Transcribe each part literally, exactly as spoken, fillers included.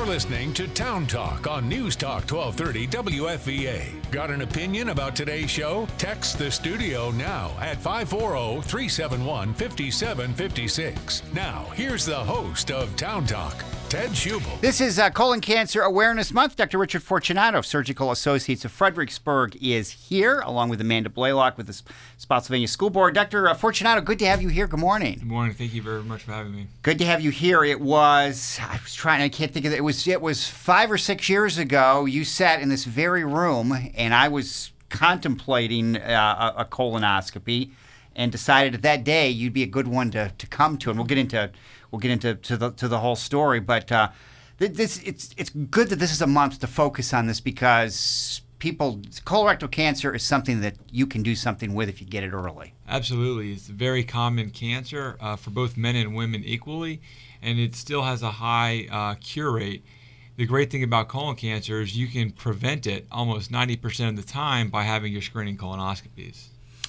listening to Town Talk on News Talk twelve thirty W F V A. Got an opinion about today's show? Text the studio now at five four zero, three seven one, five seven five six. Now, here's the host of Town Talk, Ted Schubel. This is uh, Colon Cancer Awareness Month. Doctor Richard Fortunato of Surgical Associates of Fredericksburg is here, along with Amanda Blaylock with the Spotsylvania School Board. Doctor Fortunato, good to have you here. Good morning. Good morning. Thank you very much for having me. Good to have you here. It was, I was trying, I can't think of it. It was, it was five or six years ago. You sat in this very room, and I was contemplating uh, a, a colonoscopy, and decided that that day you'd be a good one to, to come to. And we'll get into we'll get into to the to the whole story. But uh, this it's it's good that this is a month to focus on this, because people colorectal cancer is something that you can do something with if you get it early. Absolutely, it's a very common cancer uh, for both men and women equally, and it still has a high uh, cure rate. The great thing about colon cancer is you can prevent it almost ninety percent of the time by having your screening colonoscopies.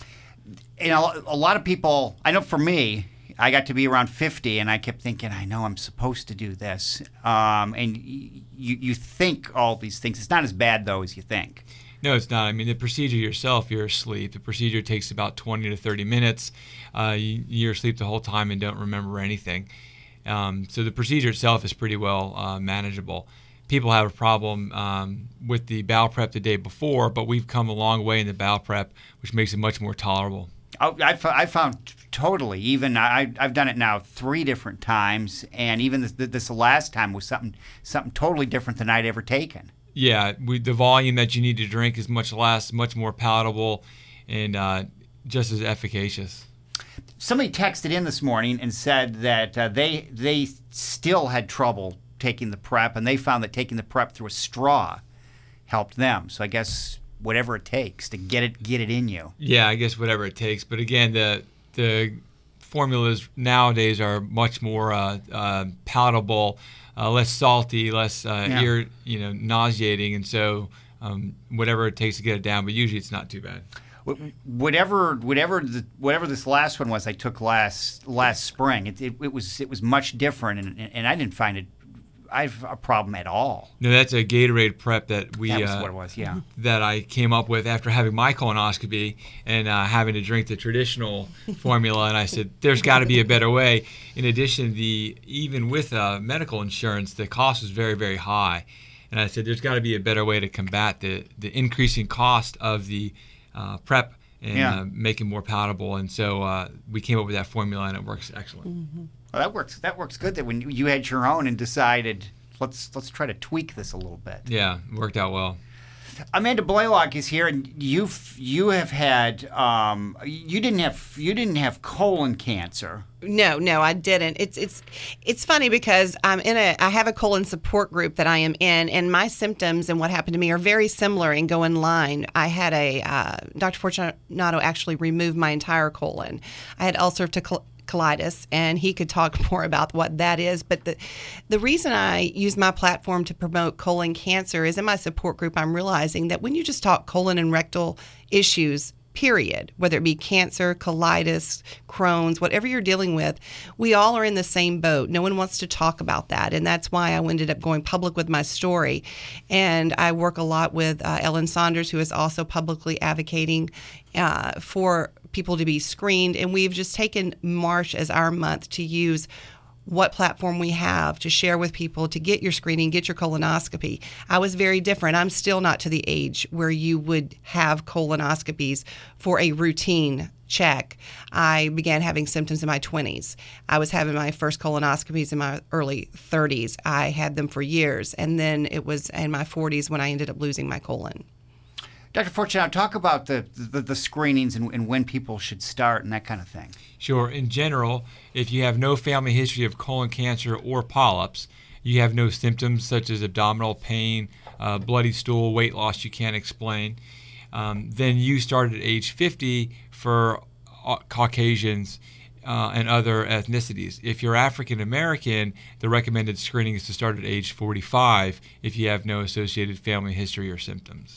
You know, a lot of people, I know for me, I got to be around fifty, and I kept thinking, I know I'm supposed to do this. Um, and you you think all these things. It's not as bad, though, as you think. No, it's not. I mean, the procedure yourself, you're asleep. The procedure takes about twenty to thirty minutes. Uh, you, you're asleep the whole time and don't remember anything. Um, so the procedure itself is pretty well uh, manageable. People have a problem um, with the bowel prep the day before, but we've come a long way in the bowel prep, which makes it much more tolerable. I, I found totally. Even I, I've done it now three different times, and even this, this last time was something something totally different than I'd ever taken. Yeah, we, the volume that you need to drink is much less, much more palatable, and uh, just as efficacious. Somebody texted in this morning and said that uh, they they still had trouble taking the prep, and they found that taking the prep through a straw helped them. So I guess whatever it takes to get it get it in you. Yeah, I guess whatever it takes. But again, the the formulas nowadays are much more uh, uh, palatable, uh, less salty, less uh, Yeah. ear, you know, nauseating, and so um, whatever it takes to get it down. But usually, it's not too bad. Whatever, whatever, the, whatever this last one was, I took last last spring. It, it, it was it was much different, and, and I didn't find it I have a problem at all. No, that's a Gatorade prep that we That was uh, what it was, yeah. that I came up with after having my colonoscopy and uh, having to drink the traditional formula. And I said, there's got to be a better way. In addition, the even with uh, medical insurance, the cost was very, very high. And I said, there's got to be a better way to combat the, the increasing cost of the uh, prep and Yeah. uh, make it more palatable. And so uh, we came up with that formula, and it works excellent. Mm-hmm. Well, that works. That works good. That when you had your own and decided, let's let's try to tweak this a little bit. Yeah, it worked out well. Amanda Blaylock is here, and you've you have had um, you didn't have you didn't have colon cancer. No, no, I didn't. It's it's it's funny because I'm in a I have a colon support group that I am in, and my symptoms and what happened to me are very similar and go in line. I had a uh, Doctor Fortunato actually removed my entire colon. I had ulcerative col- colitis, and he could talk more about what that is. But the the reason I use my platform to promote colon cancer is in my support group, I'm realizing that when you just talk colon and rectal issues, period, whether it be cancer, colitis, Crohn's, whatever you're dealing with, we all are in the same boat. No one wants to talk about that. And that's why I ended up going public with my story. And I work a lot with uh, Ellen Saunders, who is also publicly advocating uh, for people to be screened. And we've just taken March as our month to use what platform we have to share with people to get your screening, get your colonoscopy. I was very different. I'm still not to the age where you would have colonoscopies for a routine check. I began having symptoms in my twenties. I was having my first colonoscopies in my early thirties. I had them for years, and then it was in my forties when I ended up losing my colon. Doctor Fortunato, talk about the, the, the screenings and, and when people should start and that kind of thing. Sure. In general, if you have no family history of colon cancer or polyps, you have no symptoms such as abdominal pain, uh, bloody stool, weight loss you can't explain, um, then you start at age fifty for uh, Caucasians uh, and other ethnicities. If you're African American, the recommended screening is to start at age forty-five if you have no associated family history or symptoms.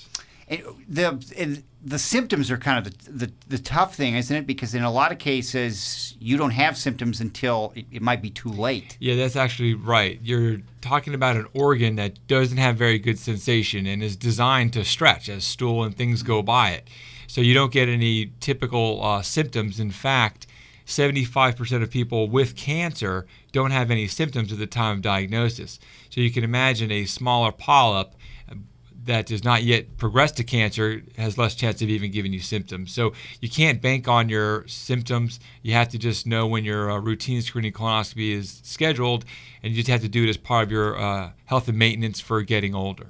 And the and the symptoms are kind of the, the the tough thing, isn't it? Because in a lot of cases, you don't have symptoms until it, it might be too late. Yeah, that's actually right. You're talking about an organ that doesn't have very good sensation and is designed to stretch as stool and things go by it. So you don't get any typical uh, symptoms. In fact, seventy-five percent of people with cancer don't have any symptoms at the time of diagnosis. So you can imagine a smaller polyp that does not yet progress to cancer has less chance of even giving you symptoms. So you can't bank on your symptoms. You have to just know when your uh, routine screening colonoscopy is scheduled, and you just have to do it as part of your uh, health and maintenance for getting older.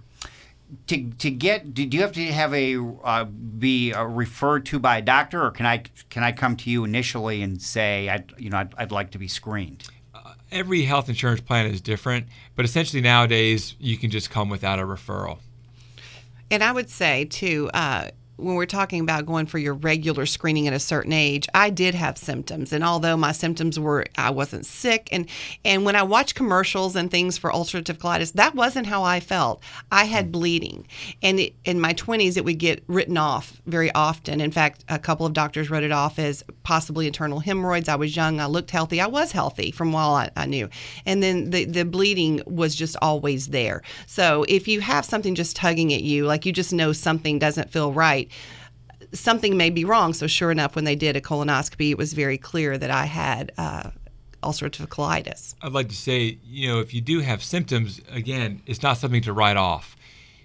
To to get, do you have to have a uh, be uh, referred to by a doctor, or can I can I come to you initially and say, I you know I'd, I'd like to be screened? Uh, every health insurance plan is different, but essentially nowadays you can just come without a referral. And I would say, too, uh, when we're talking about going for your regular screening at a certain age, I did have symptoms. And although my symptoms were, I wasn't sick. And, and when I watch commercials and things for ulcerative colitis, that wasn't how I felt. I had bleeding. And it, in my twenties, it would get written off very often. In fact, a couple of doctors wrote it off as possibly internal hemorrhoids. I was young. I looked healthy. I was healthy from all I, I knew. And then the, the bleeding was just always there. So if you have something just tugging at you, like you just know something doesn't feel right, something may be wrong. So sure enough, when they did a colonoscopy, it was very clear that I had uh, ulcerative colitis. I'd like to say, you know, if you do have symptoms, again, it's not something to write off.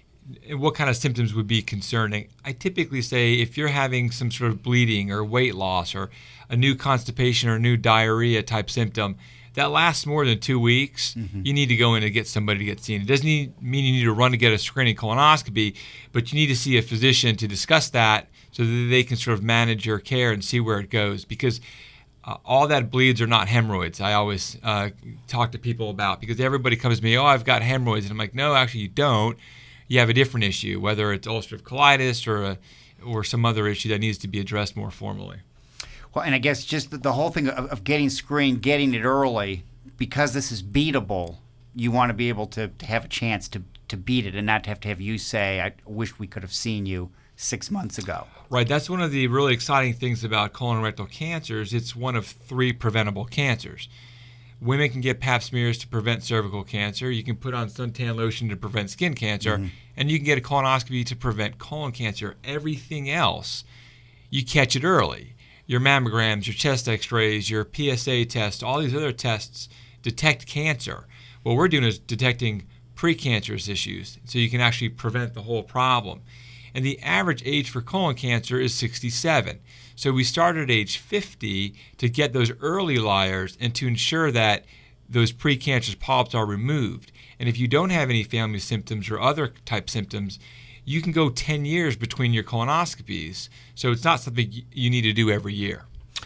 What kind of symptoms would be concerning? I typically say if you're having some sort of bleeding or weight loss or a new constipation or a new diarrhea type symptom that lasts more than two weeks, mm-hmm. you need to go in and get somebody to get seen. It doesn't need, mean you need to run to get a screening colonoscopy, but you need to see a physician to discuss that so that they can sort of manage your care and see where it goes. Because uh, all that bleeds are not hemorrhoids. I always uh, talk to people about, because everybody comes to me, oh, I've got hemorrhoids. And I'm like, no, actually you don't. You have a different issue, whether it's ulcerative colitis or a, or some other issue that needs to be addressed more formally. Well, and I guess just the, the whole thing of, of getting screened, getting it early, because this is beatable, you want to be able to, to have a chance to, to beat it and not to have to have you say, I wish we could have seen you six months ago. Right. That's one of the really exciting things about colon and rectal cancers. It's one of three preventable cancers. Women can get pap smears to prevent cervical cancer. You can put on suntan lotion to prevent skin cancer. Mm-hmm. And you can get a colonoscopy to prevent colon cancer. Everything else, you catch it early. Your mammograms, your chest x-rays, your P S A test, all these other tests detect cancer. What we're doing is detecting precancerous issues, so you can actually prevent the whole problem. And the average age for colon cancer is sixty-seven. So we start at age fifty to get those early liars and to ensure that those precancerous polyps are removed. And if you don't have any family symptoms or other type symptoms, you can go ten years between your colonoscopies. So it's not something you need to do every year.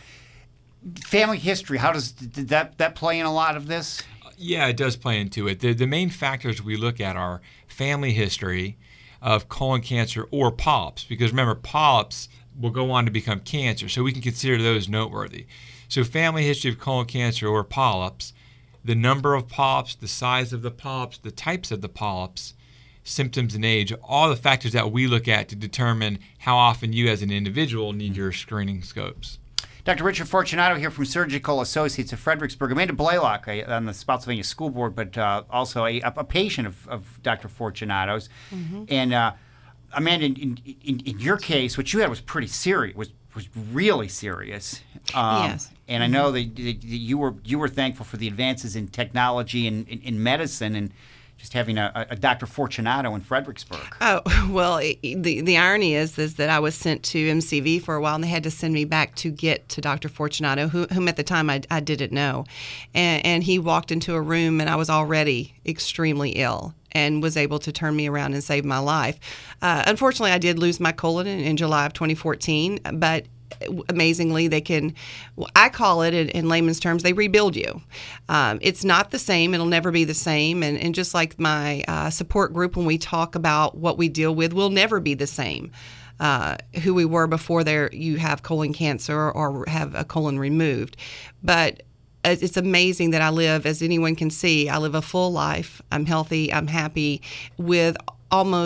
Family history, how does did that, that play in a lot of this? Yeah, it does play into it. The, the main factors we look at are family history of colon cancer or polyps, because remember, polyps will go on to become cancer, so we can consider those noteworthy. So family history of colon cancer or polyps, the number of polyps, the size of the polyps, the types of the polyps, symptoms and age, all the factors that we look at to determine how often you as an individual need your screening scopes. Doctor Richard Fortunato here from Surgical Associates of Fredericksburg. Amanda Blaylock a, on the Spotsylvania School Board, but uh, also a, a patient of, of Doctor Fortunato's. Mm-hmm. And uh, Amanda, in, in, in your case, what you had was pretty serious, was was really serious. Um, yes. And I know that, that you were you were thankful for the advances in technology and in, in medicine, and just having a, a Doctor Fortunato in Fredericksburg. Oh, well, it, the the irony is is that I was sent to M C V for a while, and they had to send me back to get to Doctor Fortunato, who, whom at the time I, I didn't know. And, and he walked into a room, and I was already extremely ill, and was able to turn me around and save my life. Uh, unfortunately, I did lose my colon in, in July of twenty fourteen, but amazingly, they can, I call it in, in layman's terms, they rebuild you. Um, it's not the same. It'll never be the same. And, and just like my uh, support group, when we talk about what we deal with, we'll never be the same. Uh, who we were before there you have colon cancer or have a colon removed. But it's amazing that I live, as anyone can see, I live a full life. I'm healthy. I'm happy with almost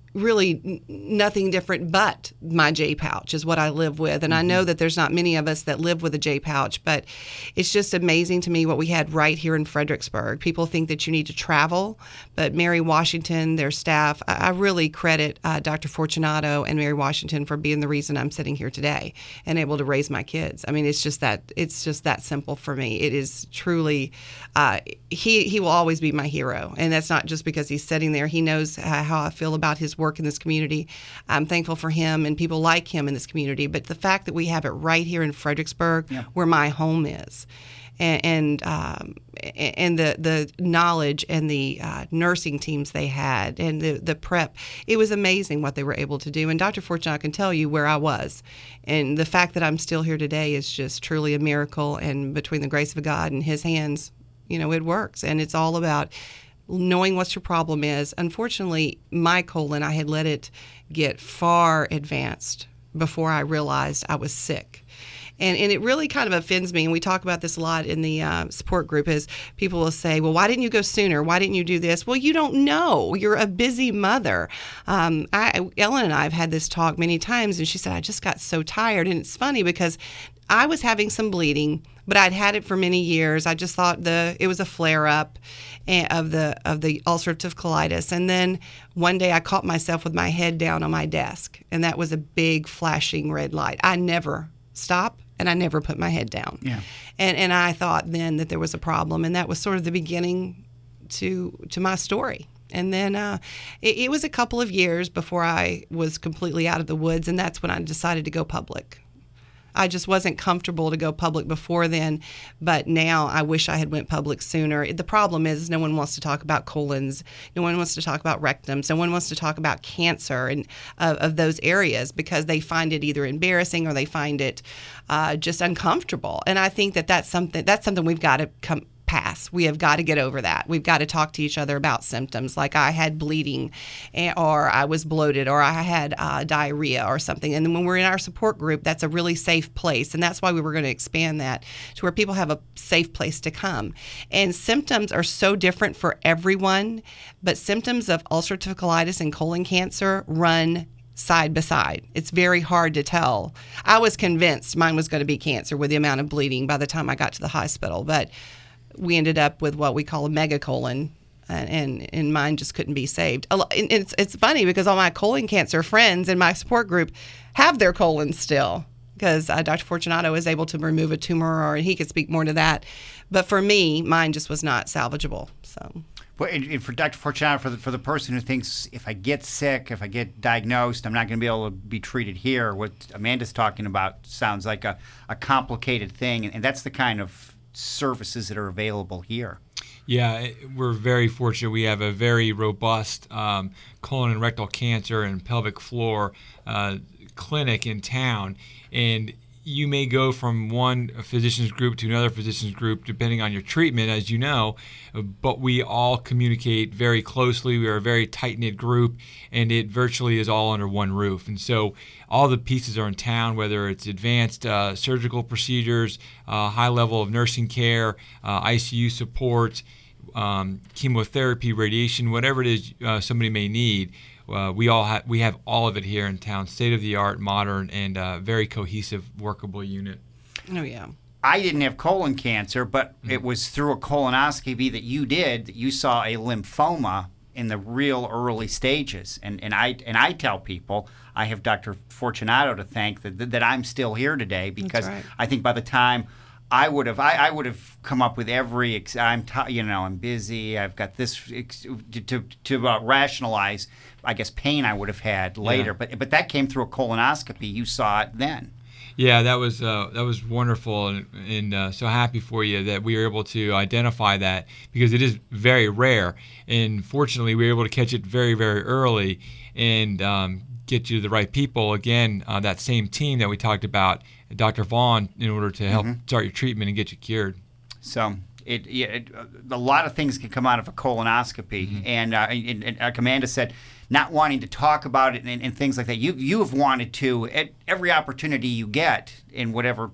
really n- nothing different but my J pouch is what I live with. And mm-hmm. I know that there's not many of us that live with a J pouch, but it's just amazing to me what we had right here in Fredericksburg. People think that you need to travel, but Mary Washington, their staff, I, I really credit uh, Doctor Fortunato and Mary Washington for being the reason I'm sitting here today and able to raise my kids. I mean, it's just that it's just that simple for me. It is truly, uh, he, he will always be my hero. And that's not just because he's sitting there. He knows how, how I feel about his work in this community. I'm thankful for him and people like him in this community. But the fact that we have it right here in Fredericksburg, yeah. where my home is, and and, um, and the the knowledge and the uh, nursing teams they had and the the prep, it was amazing what they were able to do. And Doctor Fortunato can tell you where I was, and the fact that I'm still here today is just truly a miracle. And between the grace of God and His hands, you know, it works. And it's all about knowing what your problem is. Unfortunately, my colon, I had let it get far advanced before I realized I was sick. And and it really kind of offends me, and we talk about this a lot in the uh, support group, is people will say, well, why didn't you go sooner? Why didn't you do this? Well, you don't know. You're a busy mother. Um, I, Ellen and I have had this talk many times, and she said, I just got so tired. And it's funny because I was having some bleeding, but I'd had it for many years. I just thought the it was a flare-up of the of the ulcerative colitis. And then one day I caught myself with my head down on my desk, and that was a big flashing red light. I never stop, and I never put my head down. Yeah. And and I thought then that there was a problem, and that was sort of the beginning to to my story. And then uh, it, it was a couple of years before I was completely out of the woods, and that's when I decided to go public. I just wasn't comfortable to go public before then, but now I wish I had went public sooner. The problem is no one wants to talk about colons, no one wants to talk about rectums, no one wants to talk about cancer and uh, of those areas because they find it either embarrassing or they find it uh, just uncomfortable. And I think that that's something that's something we've got to come pass. We have got to get over that. We've got to talk to each other about symptoms like I had bleeding or I was bloated or I had uh, diarrhea or something. And then when we're in our support group, that's a really safe place. And that's why we were going to expand that to where people have a safe place to come. And symptoms are so different for everyone, but symptoms of ulcerative colitis and colon cancer run side by side. It's very hard to tell. I was convinced mine was going to be cancer with the amount of bleeding by the time I got to the hospital, but we ended up with what we call a megacolon, and, and, and mine just couldn't be saved. And it's, it's funny because all my colon cancer friends in my support group have their colons still because uh, Doctor Fortunato is able to remove a tumor, or he could speak more to that. But for me, mine just was not salvageable. So. Well, and, and for Doctor Fortunato, for the, for the person who thinks if I get sick, if I get diagnosed, I'm not going to be able to be treated here, what Amanda's talking about sounds like a, a complicated thing, and, and that's the kind of services that are available here. Yeah, we're very fortunate. We have a very robust um, colon and rectal cancer and pelvic floor uh, clinic in town, and you may go from one physician's group to another physician's group depending on your treatment, as you know, but we all communicate very closely. We are a very tight-knit group, and it virtually is all under one roof. And so all the pieces are in town, whether it's advanced uh, surgical procedures, uh, high level of nursing care, uh, I C U support, um, chemotherapy, radiation, whatever it is uh, somebody may need. Uh, we all have we have all of it here in town, state of the art, modern, and uh, very cohesive, workable unit. Oh yeah. I didn't have colon cancer, but mm-hmm. it was through a colonoscopy that you did that you saw a lymphoma in the real early stages. And and I and I tell people I have Doctor Fortunato to thank that that I'm still here today because right. I think by the time I would have I, I would have come up with every ex- I'm t- you know I'm busy, I've got this ex- to to, to uh, rationalize I guess pain I would have had later, yeah. but but that came through a colonoscopy. You saw it then. Yeah, that was uh, that was wonderful, and, and uh, so happy for you that we were able to identify that because it is very rare, and fortunately we were able to catch it very very early and um, get you to the right people. Again, uh, that same team that we talked about, Doctor Vaughn, in order to help mm-hmm. start your treatment and get you cured. So. It, yeah, it, a lot of things can come out of a colonoscopy, mm-hmm. and, uh, and, and like Amanda said, not wanting to talk about it and, and things like that. You you have wanted to at every opportunity you get in whatever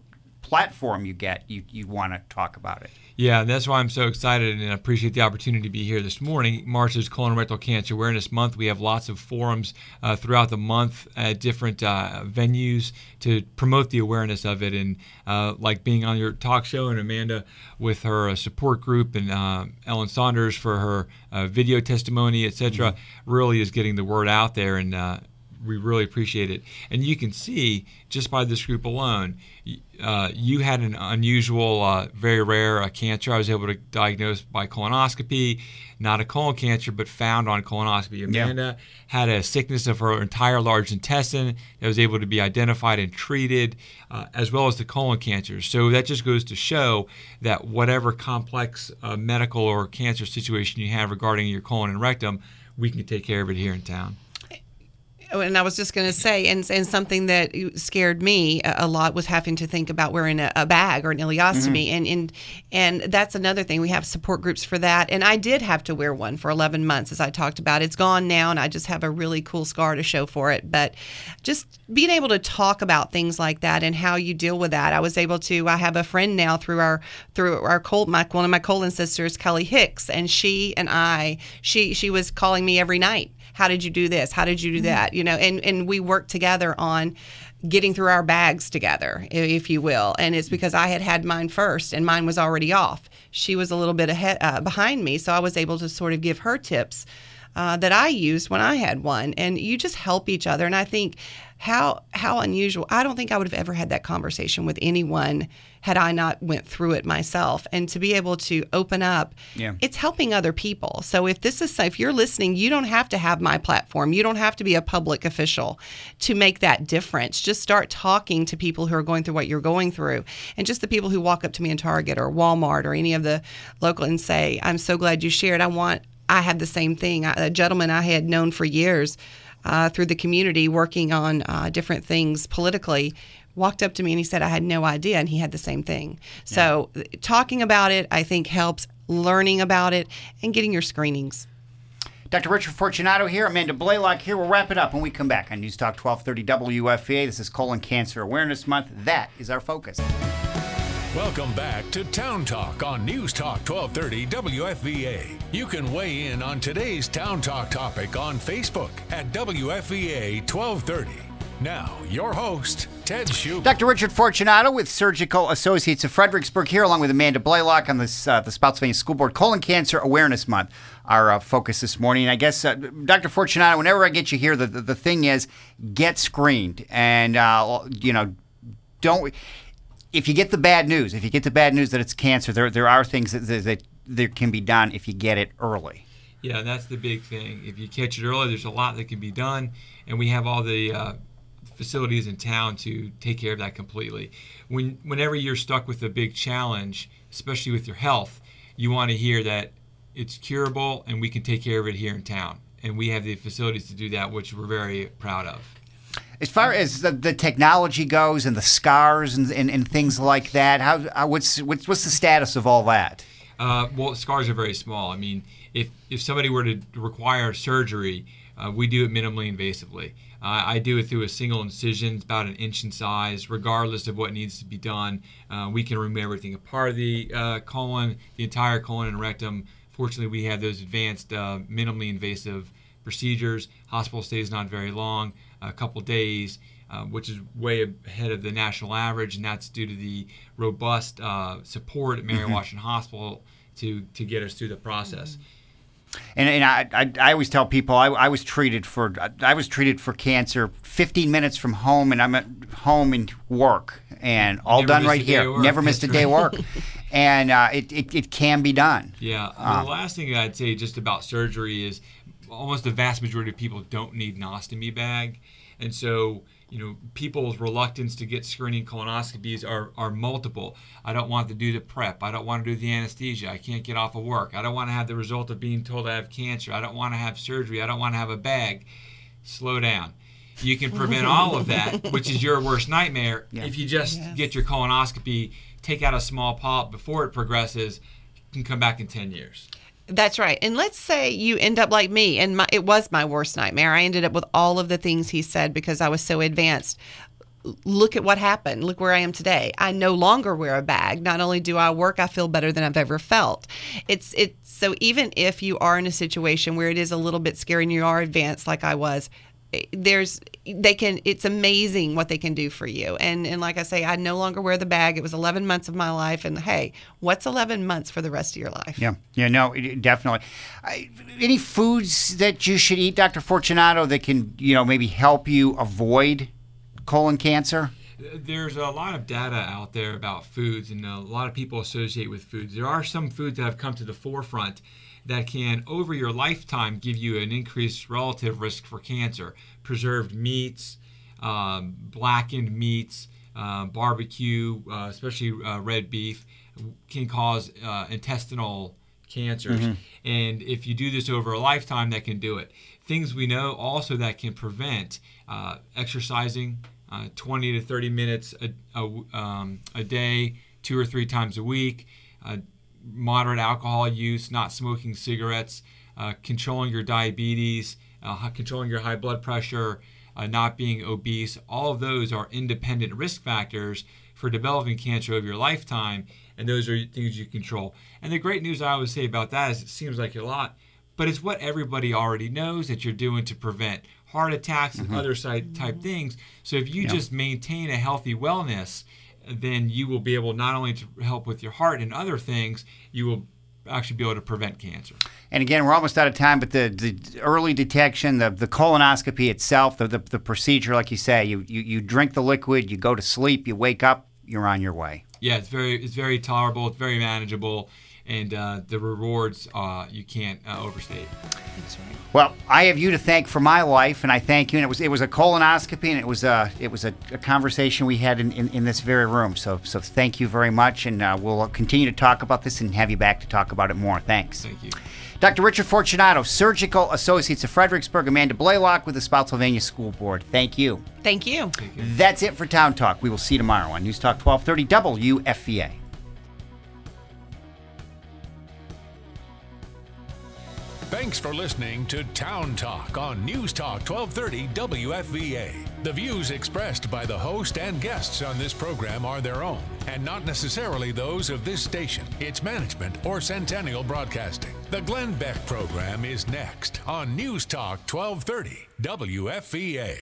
platform you get, you, you want to talk about it. Yeah, that's why I'm so excited and appreciate the opportunity to be here this morning. March is Colon and Rectal Cancer Awareness Month. We have lots of forums uh, throughout the month at different uh, venues to promote the awareness of it. And uh, like being on your talk show, and Amanda with her uh, support group, and uh, Ellen Saunders for her uh, video testimony, et cetera, mm-hmm. really is getting the word out there, and uh, we really appreciate it. And you can see just by this group alone, uh, you had an unusual, uh, very rare uh, cancer. I was able to diagnose by colonoscopy, not a colon cancer, but found on colonoscopy. Amanda yeah. had a sickness of her entire large intestine that was able to be identified and treated, uh, as well as the colon cancer. So that just goes to show that whatever complex uh, medical or cancer situation you have regarding your colon and rectum, we can take care of it here in town. And I was just going to say, and, and something that scared me a lot was having to think about wearing a, a bag or an ileostomy. Mm-hmm. And, and and that's another thing. We have support groups for that. And I did have to wear one for eleven months, as I talked about. It's gone now, and I just have a really cool scar to show for it. But just being able to talk about things like that and how you deal with that. I was able to, I have a friend now through our, through our colon, my, one of my colon sisters, Kelly Hicks, and she and I, she she was calling me every night. How did you do this? How did you do that? You know, and, and we worked together on getting through our bags together, if you will. And it's because I had had mine first, and mine was already off. She was a little bit ahead, uh, behind me, so I was able to sort of give her tips uh, that I used when I had one. And you just help each other. And I think how how unusual. I don't think I would have ever had that conversation with anyone had I not went through it myself. And to be able to open up, yeah. it's helping other people. So if this is, if you're listening, you don't have to have my platform. You don't have to be a public official to make that difference. Just start talking to people who are going through what you're going through. And just the people who walk up to me in Target or Walmart or any of the local and say, I'm so glad you shared. I want, I had the same thing. A gentleman I had known for years uh, through the community working on uh, different things politically walked up to me and he said, I had no idea, and he had the same thing. Yeah. So talking about it, I think, helps, learning about it, and getting your screenings. Doctor Richard Fortunato here, Amanda Blaylock here. We'll wrap it up when we come back on News Talk twelve thirty W F V A. This is Colon Cancer Awareness Month. That is our focus. Welcome back to Town Talk on News Talk twelve thirty W F V A. You can weigh in on today's Town Talk topic on Facebook at W F V A twelve thirty. Now, your host, Ted Schubert. Doctor Richard Fortunato with Surgical Associates of Fredericksburg here, along with Amanda Blaylock on this uh, the Spotsylvania School Board Colon Cancer Awareness Month, our uh, focus this morning. I guess, uh, Doctor Fortunato, whenever I get you here, the, the, the thing is, get screened. And, uh, you know, don't... If you get the bad news, if you get the bad news that it's cancer, there there are things that, that, that there can be done if you get it early. Yeah, that's the big thing. If you catch it early, there's a lot that can be done, and we have all the uh, facilities in town to take care of that completely. When whenever you're stuck with a big challenge, especially with your health, you want to hear that it's curable and we can take care of it here in town. And we have the facilities to do that, which we're very proud of. As far as the, the technology goes and the scars and, and, and things like that, how, how what's, what's what's the status of all that? Uh, well, scars are very small. I mean, if if somebody were to require surgery, uh, we do it minimally invasively. Uh, I do it through a single incision, about an inch in size, regardless of what needs to be done. Uh, we can remove everything apart of the uh, colon, the entire colon and rectum. Fortunately, we have those advanced, uh, minimally invasive procedures. Hospital stay is not very long, a couple days, uh, which is way ahead of the national average, and that's due to the robust uh, support at Mary mm-hmm. Washington Hospital to, to get us through the process. And, and I, I I always tell people I, I was treated for I was treated for cancer fifteen minutes from home, and I'm at home and work, and all Never done right here. Never missed a day of work. And uh, it, it it can be done. Yeah. Um, the last thing I'd say just about surgery is almost the vast majority of people don't need an ostomy bag. And so, you know, people's reluctance to get screening colonoscopies are, are multiple. I don't want to do the prep. I don't want to do the anesthesia. I can't get off of work. I don't want to have the result of being told I have cancer. I don't want to have surgery. I don't want to have a bag. Slow down. You can prevent all of that, which is your worst nightmare, yeah. if you just yes. get your colonoscopy, take out a small polyp before it progresses, you can come back in ten years. That's right. And let's say you end up like me, and my, it was my worst nightmare. I ended up with all of the things he said because I was so advanced. look at what happened. Look where I am today. I no longer wear a bag. Not only do I work, I feel better than I've ever felt. It's it's so even if you are in a situation where it is a little bit scary and you are advanced like I was, there's they can it's amazing what they can do for you. And and like I say, I no longer wear the bag. It was eleven months of my life, and hey, what's eleven months for the rest of your life? Yeah, yeah, no, it- definitely. I, any foods that you should eat, Doctor Fortunato, that can, you know, maybe help you avoid colon cancer? There's a lot of data out there about foods, and a lot of people associate with foods. There are some foods that have come to the forefront that can, over your lifetime, give you an increased relative risk for cancer. Preserved meats, um, blackened meats, uh, barbecue, uh, especially uh, red beef, can cause uh, intestinal cancers. Mm-hmm. And if you do this over a lifetime, that can do it. Things we know also that can prevent uh, exercising uh, twenty to thirty minutes a, a, um, a day, two or three times a week, uh, moderate alcohol use, not smoking cigarettes, uh, controlling your diabetes, uh, controlling your high blood pressure, uh, not being obese. All of those are independent risk factors for developing cancer over your lifetime, and those are things you control. And the great news I always say about that is it seems like a lot, but it's what everybody already knows that you're doing to prevent heart attacks and mm-hmm. other type things. So if you yeah. just maintain a healthy wellness, then you will be able not only to help with your heart and other things, you will actually be able to prevent cancer. And again, we're almost out of time, but the, the early detection, the, the colonoscopy itself, the, the the procedure, like you say, you, you you drink the liquid, you go to sleep, you wake up, you're on your way. Yeah, it's very it's very tolerable, it's very manageable, and uh, the rewards uh, you can't uh, overstate. That's right. Well, I have you to thank for my life, and I thank you. And it was it was a colonoscopy, and it was a it was a, a conversation we had in, in, in this very room. So so thank you very much, and uh, we'll continue to talk about this and have you back to talk about it more. Thanks. Thank you. Doctor Richard Fortunato, Surgical Associates of Fredericksburg, Amanda Blaylock with the Spotsylvania School Board. Thank you. Thank you. Thank you. That's it for Town Talk. We will see you tomorrow on News Talk twelve thirty W F V A. Thanks for listening to Town Talk on News Talk twelve thirty W F V A. The views expressed by the host and guests on this program are their own and not necessarily those of this station, its management, or Centennial Broadcasting. The Glenn Beck program is next on News Talk twelve thirty W F V A.